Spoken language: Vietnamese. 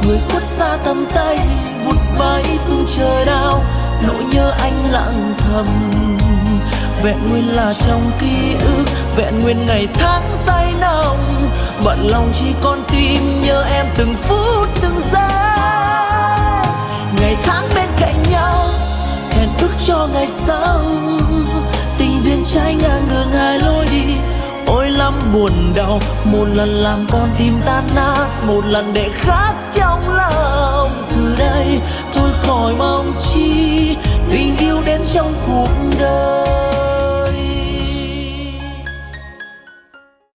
người khuất xa tầm tay vụt bay phương trời nào, nỗi nhớ anh lặng thầm vẹn nguyên là trong ký ức, vẹn nguyên ngày tháng say nồng, bận lòng chỉ con tim nhớ em từng phút từng giây. Ngày tháng bên cạnh nhau hẹn ước cho ngày sau, tình duyên trái ngang đường hai lối đi, ôi lắm buồn đau. Một lần làm con tim tan nát, một lần để khắc trong lòng. Từ đây thôi khỏi mong chi tình yêu đến trong cuộc đời.